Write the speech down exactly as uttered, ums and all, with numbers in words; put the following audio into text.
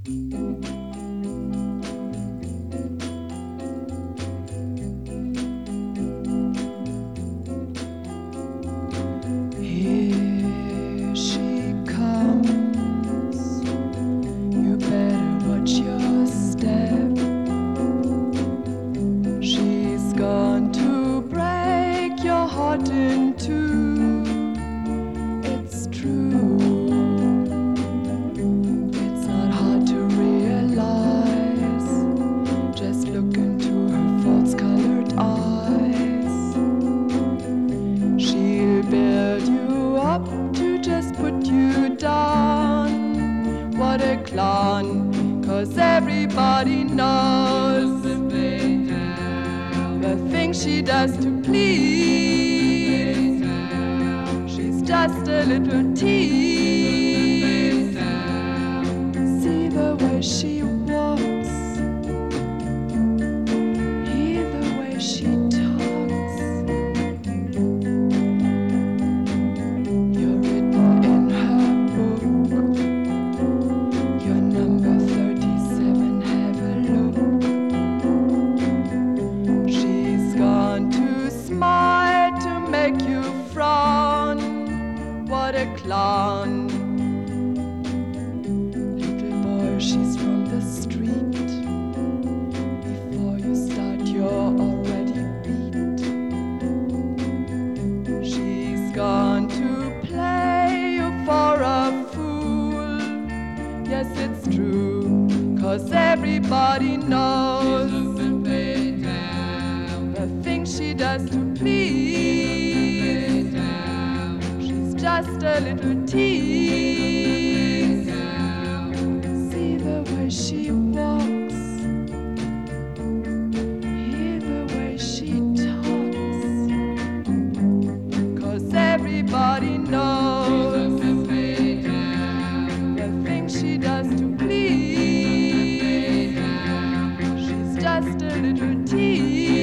Here she comes. You better watch your step. She's gone to break your heart in two. It's true. It's not hard to realize. Just look into her false-colored eyes. She'll build you up to just put you down. What a clown, 'cause everybody knows the things she does to please. She's just a little tease. See the way she walks, hear the way she talks. You're written in her book. You're number thirty-seven, have a look. She's gone to smile to make you frown. What a clown. Little boy, she's from the street. Before you start, you're already beat. She's gone to play you for a fool. Yes, it's true, 'cause everybody knows the things she does to please. She's just a little tease. See the way she walks, hear the way she talks. 'Cause everybody knows the things she does to please. She's just a little tease.